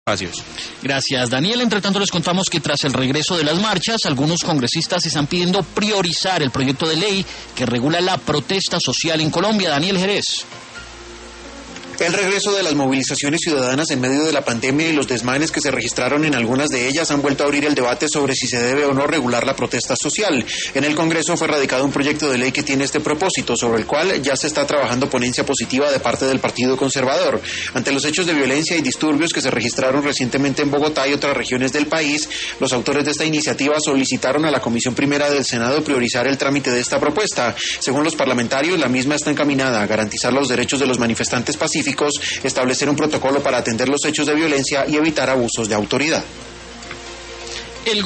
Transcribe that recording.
Espacios. Gracias, Daniel. Entre tanto, les contamos que tras el regreso de las marchas, algunos congresistas están pidiendo priorizar el proyecto de ley que regula la protesta social en Colombia. Daniel Jerez. El regreso de las movilizaciones ciudadanas en medio de la pandemia y los desmanes que se registraron en algunas de ellas han vuelto a abrir el debate sobre si se debe o no regular la protesta social. En el Congreso fue radicado un proyecto de ley que tiene este propósito, sobre el cual ya se está trabajando ponencia positiva de parte del Partido Conservador. Ante los hechos de violencia y disturbios que se registraron recientemente en Bogotá y otras regiones del país, los autores de esta iniciativa solicitaron a la Comisión Primera del Senado priorizar el trámite de esta propuesta. Según los parlamentarios, la misma está encaminada a garantizar los derechos de los manifestantes pacíficos, establecer un protocolo para atender los hechos de violencia y evitar abusos de autoridad.